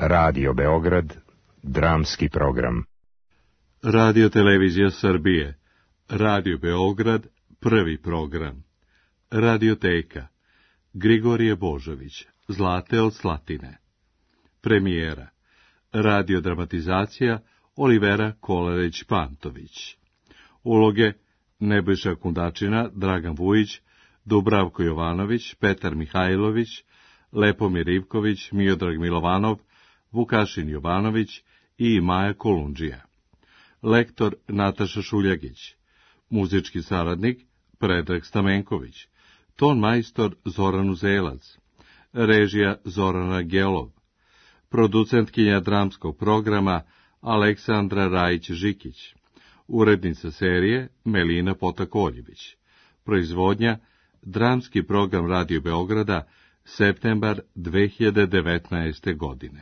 Radio Beograd, dramski program. Radio Televizija Srbije, Radio Beograd, prvi program. Radioteka, Grigorije Božović, Zlate od Slatine. Premijera, radiodramatizacija Olivera Kolarić-Pantović. Uloge Nebojša Kundačina, Dragan Vujić, Dubravko Jovanović, Petar Mihajlović, Lepomir Ivković, Miodrag Milovanov, Vukašin Jovanović i Maja Kolundžija. Lektor Nataša Šuljagić. Muzički saradnik Predrag Stamenković. Ton majstor Zoran Uzelac. Režija Zorana Gelov. Producentkinja dramskog programa Aleksandra Rajić-Žikić. Urednica serije Melina Potakoljević. Proizvodnja dramski program Radio Beograda, septembar 2019. godine.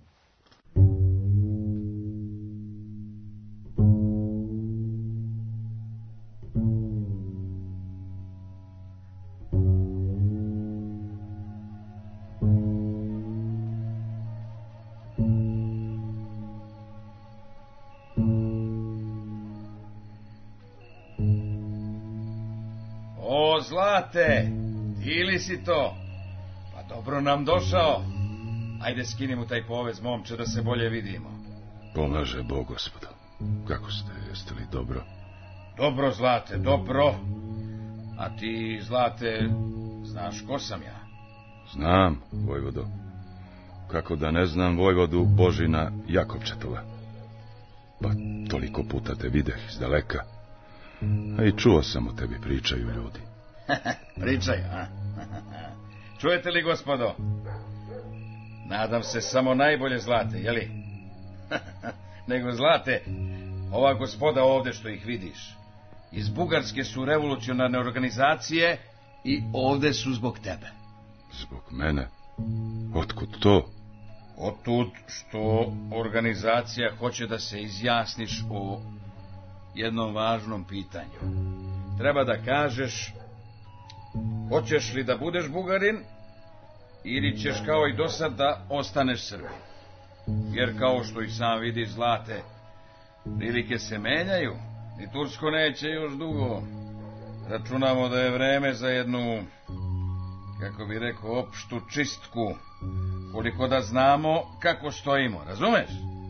O, Zlate, ti li si to? Pa dobro nam došao. Ajde, skini mu taj povez, momče, da se bolje vidimo. Pomaže Bog, gospodo. Kako ste, jeste li dobro? Dobro, Zlate, dobro. A ti, Zlate, znaš ko sam ja? Znam, vojvodo. Kako da ne znam vojvodu Božina Jakovčetova. Pa toliko puta te videh iz daleka. A i čuo sam o tebi, pričaju ljudi. Pričaj, a? Čujete li, gospodo? Nadam se samo najbolje, Zlate, jeli? Nego, Zlate, ova gospoda ovde što ih vidiš, iz Bugarske su revolucionarne organizacije i ovde su zbog tebe. Zbog mene? Otkud to? Otud što organizacija hoće da se izjasniš o jednom važnom pitanju. Treba da kažeš, hoćeš li da budeš Bugarin ili ćeš kao i do sad da ostaneš Srbin. Jer kao što i sam vidiš, Zlate, prilike se menjaju i Tursko neće još dugo. Računamo da je vreme za jednu, kako bi rekao, opštu čistku, koliko da znamo kako stojimo, razumeš?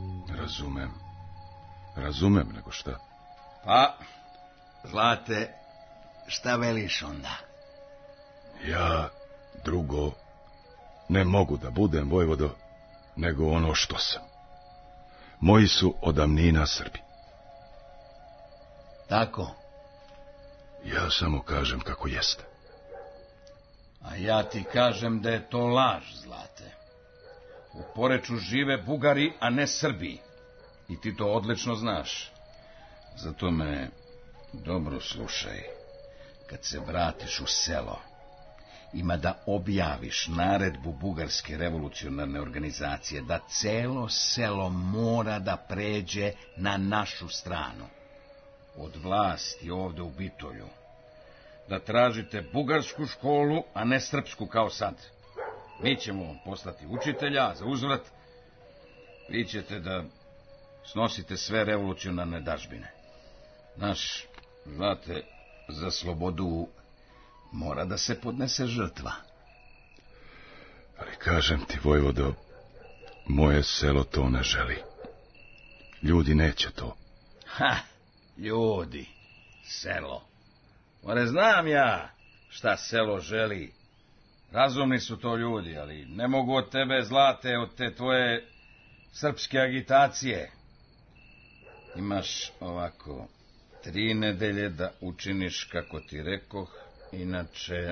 Razumem, nego šta? Pa, Zlate, šta veliš onda? Ja drugo ne mogu da budem, vojvodo, nego ono što sam. Moji su od davnina Srbi. Tako? Ja samo kažem kako jeste. A ja ti kažem da je to laž, Zlate. U Poreču žive Bugari, a ne Srbi. I ti to odlično znaš. Zato me dobro slušaj. Kad se vratiš u selo, ima da objaviš naredbu Bugarske revolucionarne organizacije da celo selo mora da pređe na našu stranu. Od vlasti ovde u Bitolju. Da tražite bugarsku školu, a ne srpsku kao sad. Mi ćemo vam poslati učitelja, a za uzvrat vi ćete da snosite sve revolucionarne dažbine. Znaš, Zlate, za slobodu mora da se podnese žrtva. Ali kažem ti, vojvodo, moje selo to ne želi. Ljudi neće to. Ha, ljudi, selo. More, znam ja šta selo želi. Razumni su to ljudi, ali ne mogu od tebe, Zlate, od te tvoje srpske agitacije. Imaš ovako 3 nedelje da učiniš kako ti rekoh, inače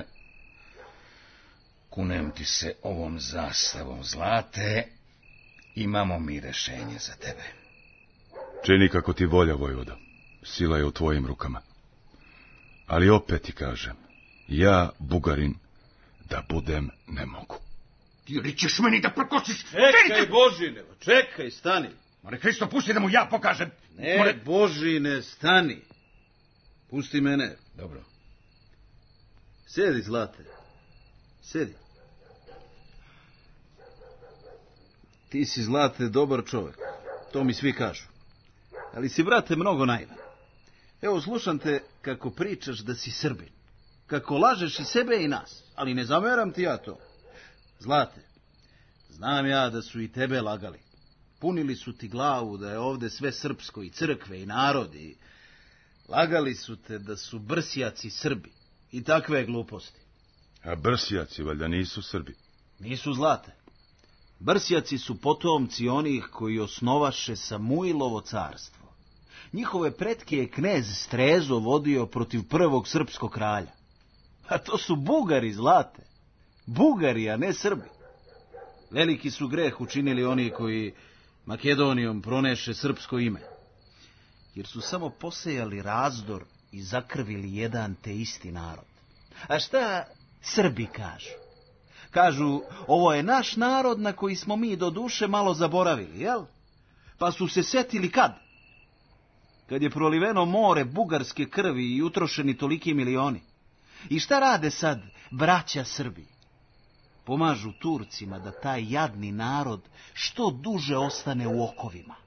kunem ti se ovom zastavom, Zlate, imamo mi rešenje za tebe. Čini kako ti volja, vojvodo. Sila je u tvojim rukama. Ali opet ti kažem, ja, Bugarin, da budem ne mogu. Ti li ćeš meni da prkočiš? Čekaj, Božine, čekaj, stani. More, Hristo, pusti da mu ja pokažem. Ne, Božine, stani. Pusti mene. Dobro. Sedi, Zlate. Sedi. Ti si, Zlate, dobar čovjek. To mi svi kažu. Ali si, brate, mnogo naivan. Evo, slušam te kako pričaš da si Srbin. Kako lažeš i sebe i nas. Ali ne zameram ti ja to. Zlate, znam ja da su i tebe lagali. Punili su ti glavu da je ovde sve srpsko, i crkve i narod, i lagali su te da su Brsjaci Srbi i takve gluposti. A Brsjaci valjda nisu Srbi. Nisu, Zlate. Brsjaci su potomci onih koji osnovaše Samuilovo carstvo. Njihove pretke je knez Strezo vodio protiv prvog srpskog kralja. A to su Bugari, Zlate. Bugari, a ne Srbi. Veliki su greh učinili oni koji Makedonijom proneše srpsko ime. Jer su samo posejali razdor i zakrvili jedan te isti narod. A šta Srbi kažu? Kažu, ovo je naš narod na koji smo mi do duše malo zaboravili, jel? Pa su se setili kad? Kad je proliveno more bugarske krvi i utrošeni toliki milioni. I šta rade sad braća Srbi? Pomažu Turcima da taj jadni narod što duže ostane u okovima.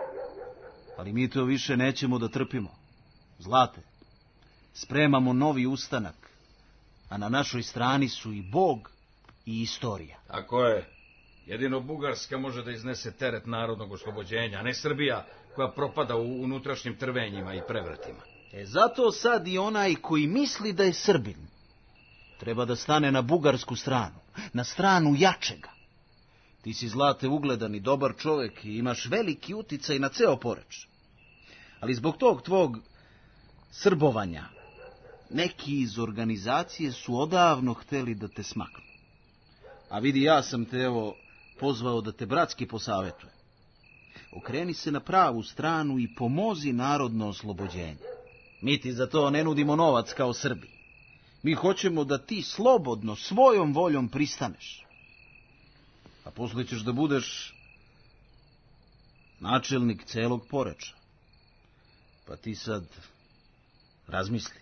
Ali mi to više nećemo da trpimo. Zlate, spremamo novi ustanak, a na našoj strani su i Bog i istorija. Tako je. Jedino Bugarska može da iznese teret narodnog oslobođenja, a ne Srbija koja propada u unutrašnjim trvenjima i prevratima. Zato sad i onaj koji misli da je Srbin treba da stane na bugarsku stranu, na stranu jačega. Ti si, Zlate, ugledan i dobar čovjek i imaš veliki uticaj na ceo Poreč. Ali zbog tog tvog srbovanja neki iz organizacije su odavno hteli da te smaknu. A vidi, ja sam te evo pozvao da te bratski posavetujem. Okreni se na pravu stranu i pomozi narodno oslobođenje. Mi ti za to ne nudimo novac kao Srbi. Mi hoćemo da ti slobodno, svojom voljom pristaneš. A posle ćeš da budeš načelnik celog Poreča. Pa ti sad razmisli.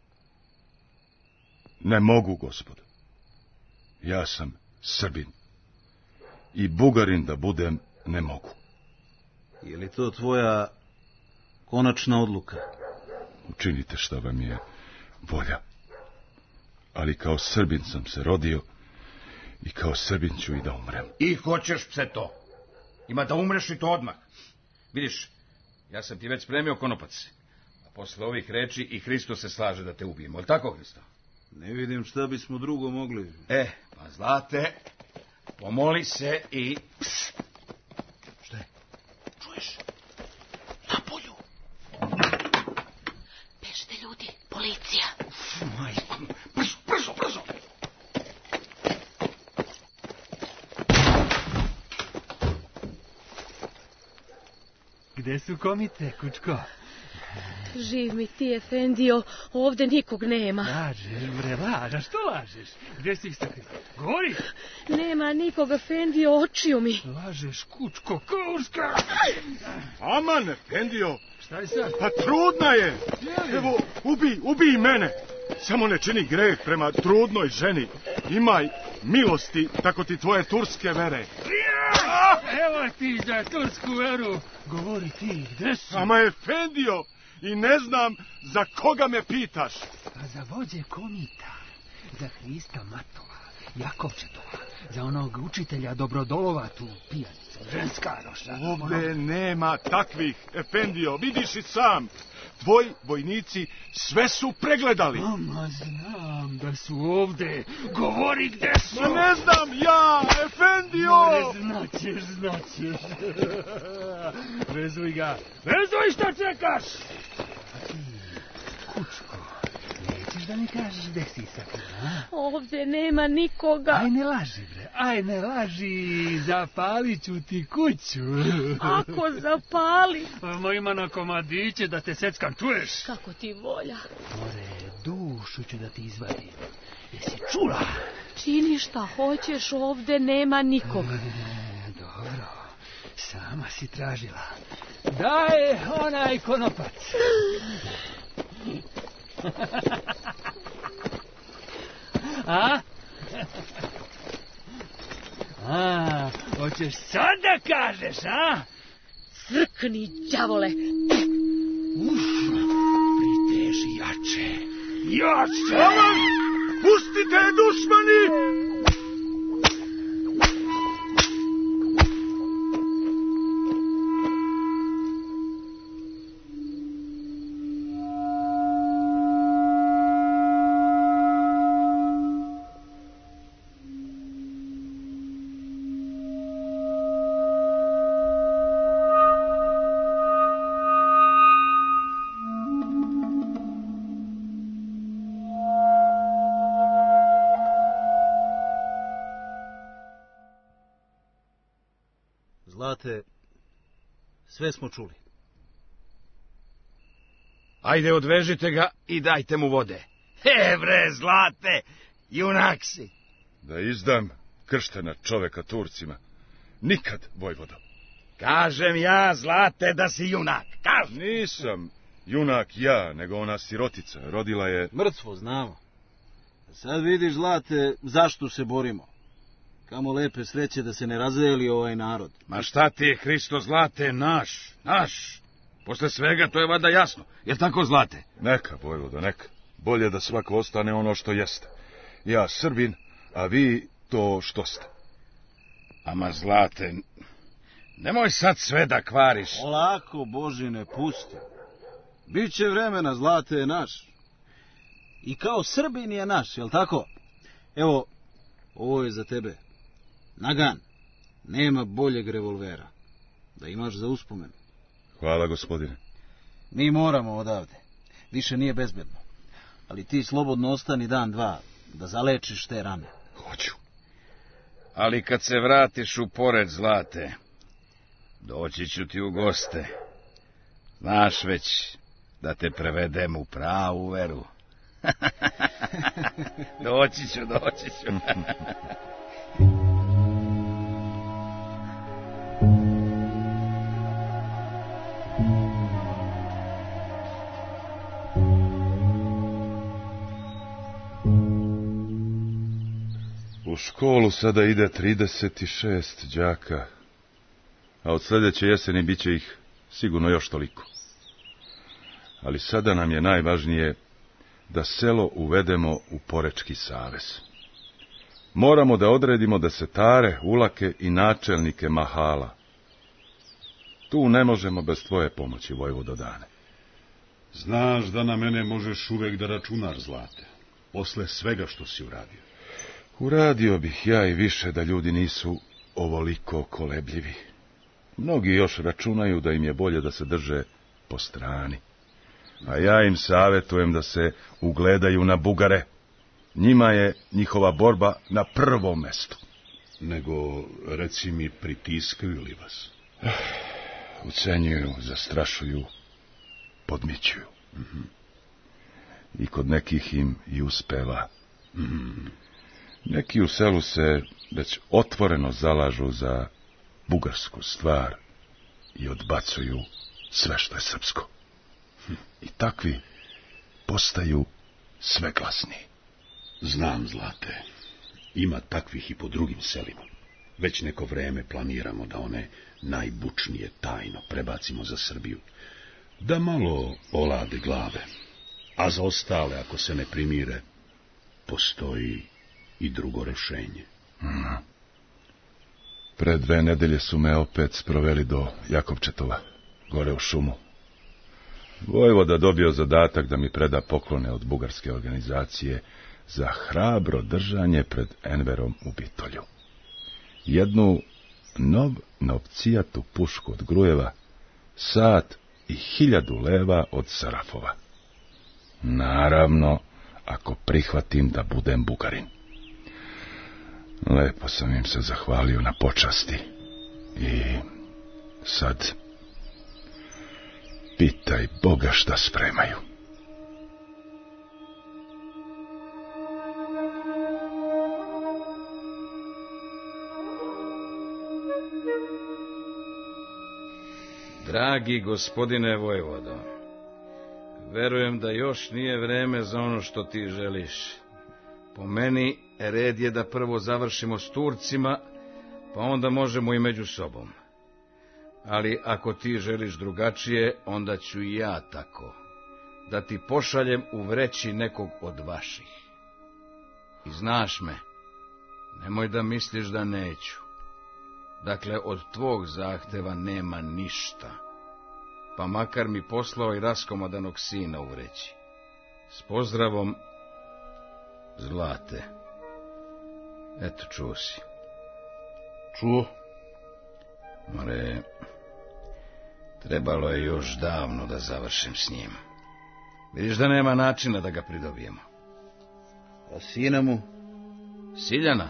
Ne mogu, gospod. Ja sam Srbin. I Bugarin da budem ne mogu. Je li to tvoja konačna odluka? Učinite šta vam je volja. Ali kao Srbin sam se rodio i kao Srbin ću i da umrem. I hoćeš, pse, to. Ima da umreš i to odmah. Vidiš, ja sam ti već spremio konopac. A posle ovih reči i Hristo se slaže da te ubijemo. Je li tako, Hristo? Ne vidim šta bismo drugo mogli. Pa, Zlate, pomoli se i... Psst. Šta je? Čuješ? Napolju. Bežite, ljudi, policija. Majko, brzo, brzo, brzo. Gde su komite, kučko? Živ mi ti, Efendio, ovde nikog nema. Lažeš, bre, lažeš, što lažeš? Gde si ih sakrila? Govori! Nema nikoga, Efendio, očiju mi. Lažeš, kučko, kurska! Aman, Efendio! Šta je sad? Pa trudna je! Evo, ubij mene! Samo ne čini greh prema trudnoj ženi. Imaj milosti, tako ti tvoje turske vere. Evo ti za tursku veru. Govori ti, gde si? Ama, Efendio, i ne znam za koga me pitaš. Pa za vođe komita, za Hrista Matova, Jakovčetova, za onog učitelja Dobrodolova, tu pijanicu, ženska roša. Ovde nema takvih, Efendio, vidiš i sam. Tvoji vojnici sve su pregledali. Mama, znam da su ovde. Govori gde su. Ma ne znam ja, Efendio! Znaćeš. Vezuj ga. Vezuj, šta čekaš? A ti, kučko, nećeš da mi kažeš gde si sakrila? Ovde nema nikoga. Aj ne laži, bre, aj ne laži. Zapalit ću ti kuću. Ako zapali. Ajmo ima na komadiće da te seckam, čuješ? Kako ti volja. More, dušu ću da ti izvadim. Jesi čula? Čini šta hoćeš, ovde nema nikoga. Dobro, sama si tražila. Daj onaj konopac. A? Hoćeš sad da kažeš, a? Crkni, đavole! Priteži jače. Jače! Aman! Pustite, dušmani! Zlate, sve smo čuli. Ajde, odvežite ga i dajte mu vode. Bre, Zlate, junak si. Da izdam krštena čoveka Turcima. Nikad, vojvodo. Kažem ja, Zlate, da si junak. Kažem. Nisam junak ja, nego ona sirotica. Rodila je... Mrtvo, znamo. Sad vidiš, Zlate, zašto se borimo. Kamo lepe sreće da se ne razdeli ovaj narod. Ma šta ti je, Hristo, Zlate, naš. Posle svega to je vada jasno. Jel tako, Zlate? Neka, vojvodo, neka. Bolje da svako ostane ono što jeste. Ja Srbin, a vi to što ste. Ama, Zlate, nemoj sad sve da kvariš. Olako, Božine, pusti. Biće vremena, Zlate je naš. I kao Srbin je naš, jel tako? Evo, ovo je za tebe. Nagan, nema boljeg revolvera. Da imaš za uspomenu. Hvala, gospodine. Mi moramo odavde. Više nije bezbedno. Ali ti slobodno ostani dan, dva, da zalečiš te rane. Hoću. Ali kad se vratiš u Poreč, Zlate, doći ću ti u goste. Znaš već da te prevedem u pravu veru. Doći ću. U školu sada ide 36 đaka, a od sljedeće jeseni bit će ih sigurno još toliko. Ali sada nam je najvažnije da selo uvedemo u Porečki savez. Moramo da odredimo desetare, ulake i načelnike mahala. Tu ne možemo bez tvoje pomoći, vojvodo Dane. Znaš da na mene možeš uvek da računaš, Zlate, posle svega što si uradio. Uradio bih ja i više da ljudi nisu ovoliko kolebljivi. Mnogi još računaju da im je bolje da se drže po strani. A ja im savjetujem da se ugledaju na Bugare. Njima je njihova borba na prvom mestu. Nego, reci mi, pritiskaju li vas? Ucenjuju, zastrašuju, podmićuju. I kod nekih im i uspeva. Neki u selu se već otvoreno zalažu za bugarsku stvar i odbacuju sve što je srpsko. I takvi postaju sve glasniji. Znam, Zlate, ima takvih i po drugim selima. Već neko vreme planiramo da one najbučnije tajno prebacimo za Srbiju. Da malo olade glave. A za ostale, ako se ne primire, postoji i drugo rešenje. Pre 2 nedelje su me opet sproveli do Jakopčetova, gore u šumu. Vojvoda dobio zadatak da mi preda poklone od bugarske organizacije za hrabro držanje pred Enverom u Bitolju. Jednu novcijatu pušku od Grujeva, sat i 1000 leva od Sarafova. Naravno, ako prihvatim da budem Bugarin. Lepo sam im se zahvalio na počasti. I sad pitaj Boga šta spremaju. Dragi gospodine vojvodo, verujem da još nije vreme za ono što ti želiš. Po meni, red je da prvo završimo s Turcima, pa onda možemo i među sobom. Ali ako ti želiš drugačije, onda ću i ja tako, da ti pošaljem u vreći nekog od vaših. I znaš me, nemoj da misliš da neću. Dakle, od tvog zahteva nema ništa, pa makar mi poslao i raskomodanog sina u vreći. S pozdravom, Zlate. Eto, čuo si. Čuo? More, trebalo je još davno da završim s njim. Vidiš da nema načina da ga pridobijemo. A sina mu? Siljana?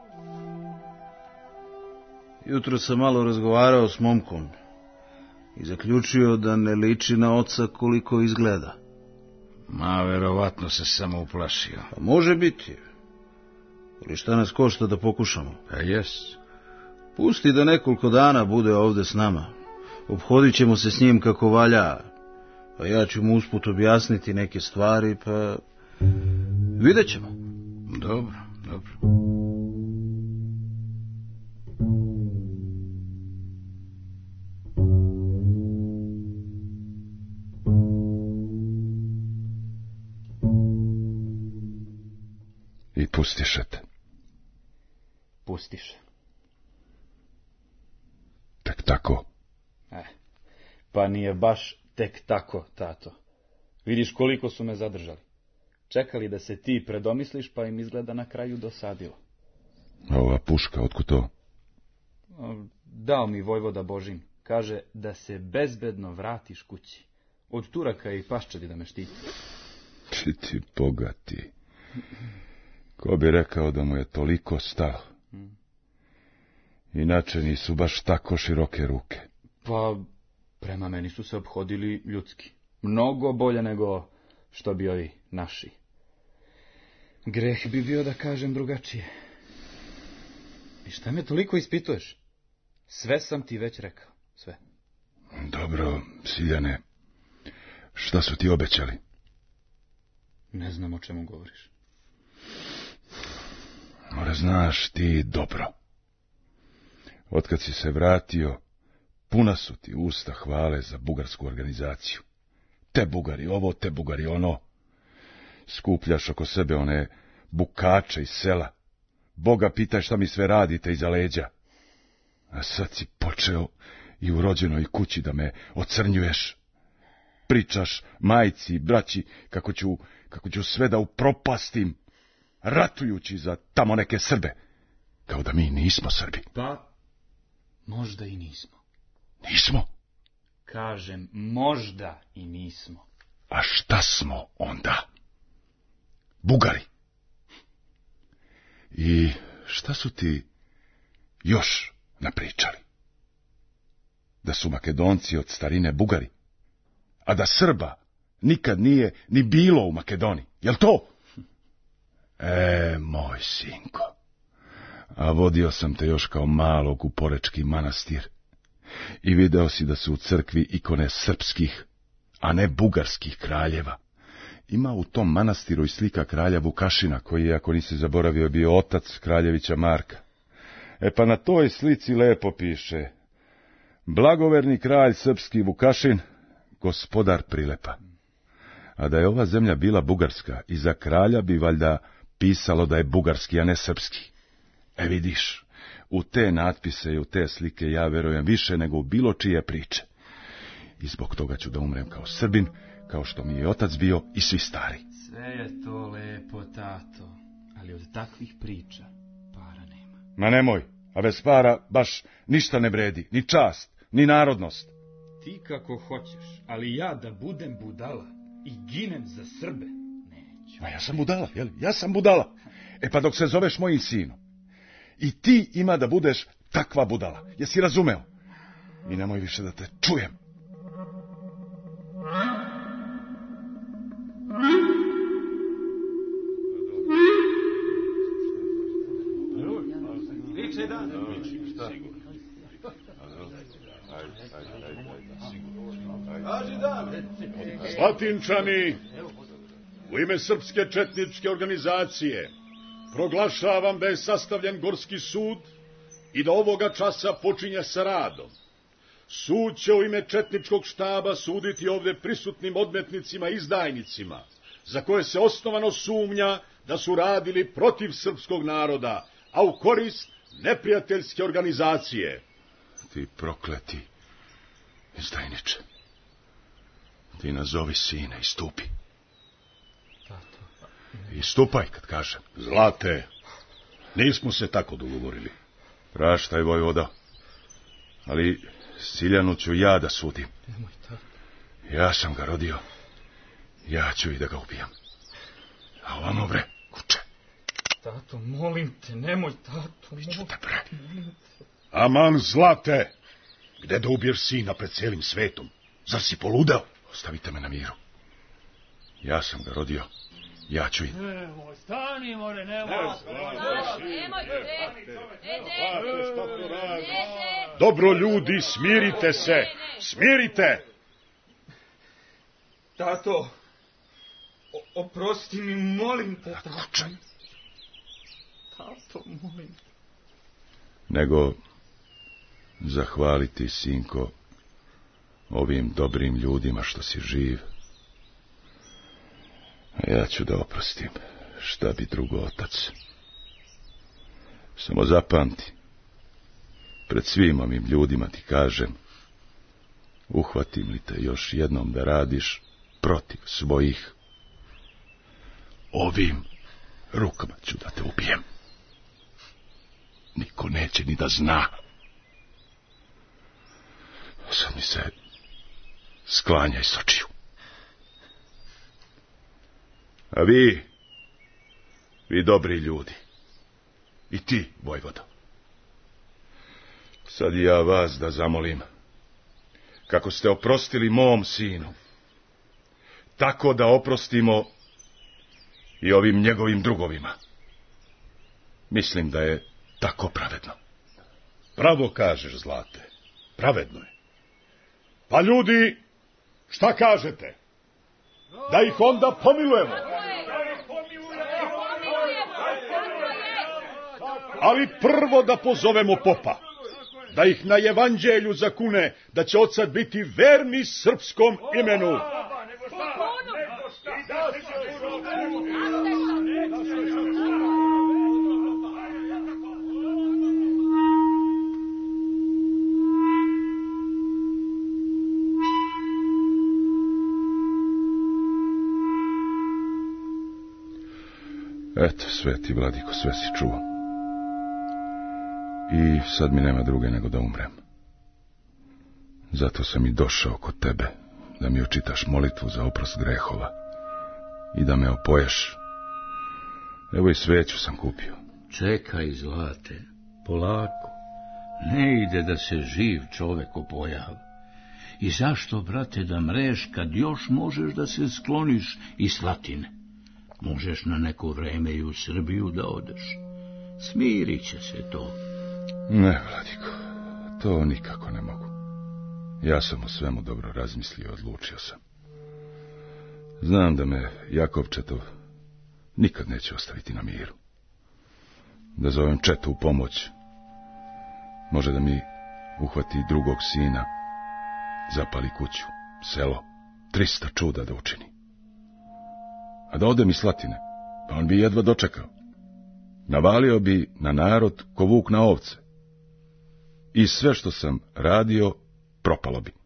Jutro sam malo razgovarao s momkom i zaključio da ne liči na oca koliko izgleda. Ma, verovatno se samo uplašio. Pa može biti. Ali šta nas košta da pokušamo? Pa jes. Pusti da nekoliko dana bude ovde s nama. Obhodit ćemo se s njim kako valja. Pa ja ću mu usput objasniti neke stvari, pa vidjet ćemo. Dobro, dobro. I pustiše te. Pustiše. Tek tako. Pa nije baš tek tako, tato. Vidiš koliko su me zadržali. Čekali da se ti predomisliš, pa im izgleda na kraju dosadilo. A ova puška, otkud to? Dao mi vojvoda Božin. Kaže da se bezbedno vratiš kući. Od Turaka i paščadi da me štiti. Ti bogati. Ko bi rekao da mu je toliko stalo? Inače nisu baš tako široke ruke. Pa, prema meni su se obhodili ljudski. Mnogo bolje nego što bi ovi naši. Greh bi bio da kažem drugačije. I šta me toliko ispituješ? Sve sam ti već rekao, sve. Dobro, Siljane, šta su ti obećali? Ne znam o čemu govoriš. More, znaš ti dobro. Otkad si se vratio, puna su ti usta hvale za bugarsku organizaciju. Te Bugari ovo, te Bugari ono. Skupljaš oko sebe one bukače iz sela. Boga pitaj šta mi sve radite iza leđa. A sad si počeo i u rođenoj kući da me ocrnjuješ. Pričaš majci i braći kako ću sve da upropastim, ratujući za tamo neke Srbe. Kao da mi nismo Srbi. Pa, možda i nismo. Nismo? Kažem, možda i nismo. A šta smo onda? Bugari. I šta su ti još napričali? Da su Makedonci od starine Bugari, a da Srba nikad nije ni bilo u Makedoniji. Jel to? Moj sinko, a vodio sam te još kao malog u Porečki manastir i video si da su u crkvi ikone srpskih, a ne bugarskih kraljeva. Ima u tom manastiru i slika kralja Vukašina, koji je, ako nisi zaboravio, bio otac kraljevića Marka. Pa na toj slici lepo piše: blagoverni kralj srpski Vukašin, gospodar Prilepa. A da je ova zemlja bila bugarska, iza kralja bi valjda pisalo da je bugarski, a ne srpski. Vidiš, u te natpise i u te slike ja verujem više nego u bilo čije priče. I zbog toga ću da umrem kao Srbin, kao što mi je otac bio i svi stari. Sve je to lepo, tato, ali od takvih priča para nema. Ma nemoj, a bez para baš ništa ne vredi, ni čast, ni narodnost. Ti kako hoćeš, ali ja da budem budala i ginem za Srbe, neću. Ma ja sam budala, jel? Ja sam budala. Pa dok se zoveš mojim sinom, i ti ima da budeš takva budala. Jesi razumeo? I nemoj više da te čujem. Liče dan. Slatinčani, u ime Srpske četničke organizacije proglašavam da je sastavljen Gorski sud i da ovoga časa počinje sa radom. Sud će u ime četničkog štaba suditi ovde prisutnim odmetnicima i izdajnicima, za koje se osnovano sumnja da su radili protiv srpskog naroda, a u korist neprijateljske organizacije. Ti prokleti izdajniče, ti nazovi sine i stupi. I stupaj kad kažem. Zlate, nismo se tako dogovorili. Praštaj, vojvodo, ali Siljanu ću ja da sudim. Ja sam ga rodio, ja ću i da ga ubijam. A ovamo, bre, kuče. Tato, molim te, nemoj, tato. Biću te, bre. Aman, Zlate, gde da ubiješ sina pred celim svetom? Zar si poludeo? Ostavite me na miru. Ja sam ga rodio, ja ću i... Nemoj, stani, more, nemoj. Dobro, ljudi, smirite se, smirite! Tato, oprosti mi, molim te. Tato, molim. Nego zahvaliti, sinko, ovim dobrim ljudima što si živ. A ja ću da oprostim, šta bi drugo otac. Samo zapamti, pred svim ovim ljudima ti kažem, uhvatim li te još jednom da radiš protiv svojih, ovim rukama ću da te ubijem. Niko neće ni da zna. Sad mi se sklanjaj s očiju. A vi dobri ljudi, i ti, vojvodo, sad i ja vas da zamolim, kako ste oprostili mom sinu, tako da oprostimo i ovim njegovim drugovima. Mislim da je tako pravedno. Pravo kažeš, Zlate, pravedno je. Pa ljudi, šta kažete? Da ih onda pomilujemo. Ali prvo da pozovemo popa, da ih na evanđelju zakune da će od sad biti verni srpskom imenu. Eto, sveti vladiko, sve si čuo. I sad mi nema druge nego da umrem. Zato sam i došao kod tebe, da mi očitaš molitvu za oprost grehova i da me opoješ. Evo i sveću sam kupio. Čekaj, Zlate, polako. Ne ide da se živ čovek opojava. I zašto, brate, da mreš kad još možeš da se skloniš iz Slatine? Možeš na neko vreme i u Srbiju da odeš. Smirit će se to. Ne, vladiko, to nikako ne mogu. Ja sam o svemu dobro razmislio i odlučio sam. Znam da me Jakovčetov nikad neće ostaviti na miru. Da zovem četu u pomoć. Može da mi uhvati drugog sina, zapali kuću, selo, 300 čuda da učini. A da odem iz Slatine, pa on bi jedva dočekao. Navalio bi na narod ko vuk na ovce. I sve što sam radio, propalo bi.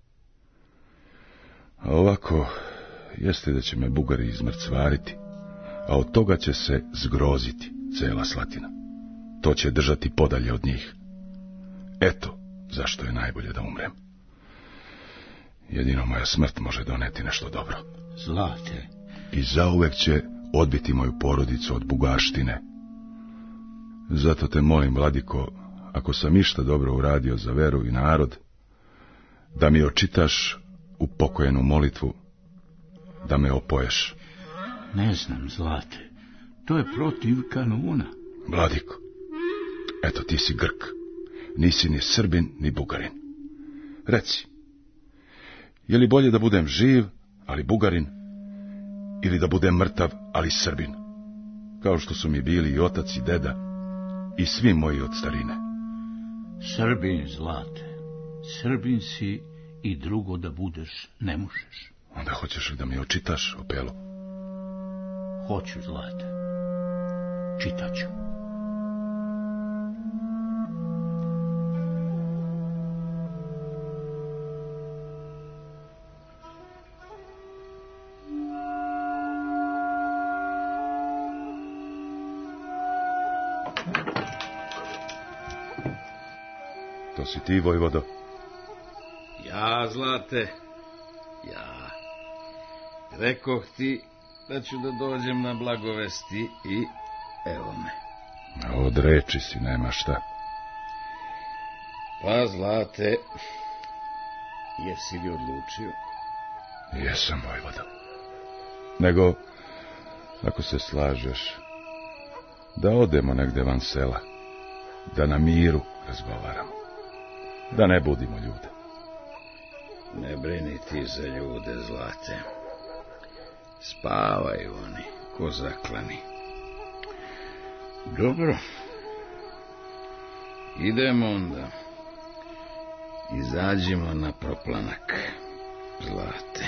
A ovako, jeste da će me Bugari izmrcvariti, a od toga će se zgroziti cela Slatina. To će držati podalje od njih. Eto zašto je najbolje da umrem. Jedino moja smrt može doneti nešto dobro. Zlate. I zauvek će odbiti moju porodicu od bugaštine. Zato te molim, vladiko, ako sam išta dobro uradio za veru i narod, da mi očitaš u pokojenu molitvu, da me opoješ. Ne znam, Zlate, to je protiv kanuna. Vladiko, eto ti si Grk, nisi ni Srbin ni Bugarin. Reci, je li bolje da budem živ, ali Bugarin, ili da budem mrtav, ali Srbin, kao što su mi bili i otac i deda, i svi moji od starine? Srbin, Zlate. Srbin si i drugo da budeš ne možeš. Onda hoćeš li da mi očitaš, Opelo? Hoću, Zlate. Čitaću. To si ti, vojvodo? Ja, Zlate, ja. Rekoh ti da ću da dođem na blagovesti i evo me. Od reči si nema šta. Pa, Zlate, jesi li odlučio? Jesam, vojvodo. Nego, ako se slažeš, da odemo negde van sela, da na miru razgovaramo, da ne budimo ljude. Ne brini ti za ljude, Zlate. Spavaju oni, ko zaklani. Dobro. Idemo onda. Izađimo na proplanak, Zlate.